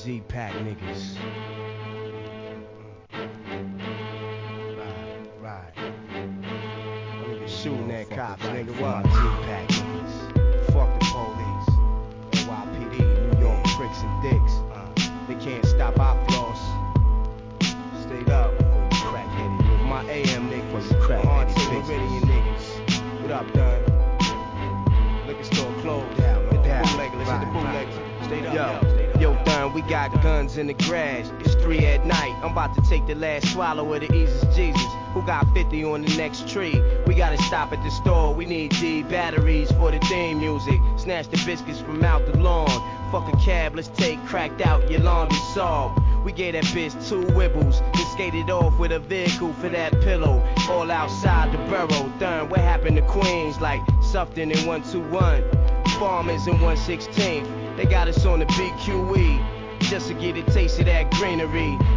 D-Pack niggas. Right. Shooting at cops, nigga. What? D-Pack niggas. Fuck the police. NYPD, New York pricks and dicks. They can't stop our floss. Stayed up before you crack-headed. My AM niggas. My Meridian niggas. What up, Dunn? Liquor store closed. The bootlegger, let's hit the bootlegger. Stayed up. Yo, Dunn, we got guns in the garage. It's 3 at night. I'm about to take the last swallow of the Eases Jesus. Who got 50 on the next tree? We gotta stop at the store. We need D batteries for the theme music. Snatch the biscuits from out the lawn. Fuck a cab, let's take cracked out your laundry solved. We gave that bitch 2 wibbles, then skated off with a vehicle for that pillow. All outside the borough. Dunn, what happened to Queens? Like something in 121. Farmers in 116th. They got us on the BQE just to get a taste of that greenery.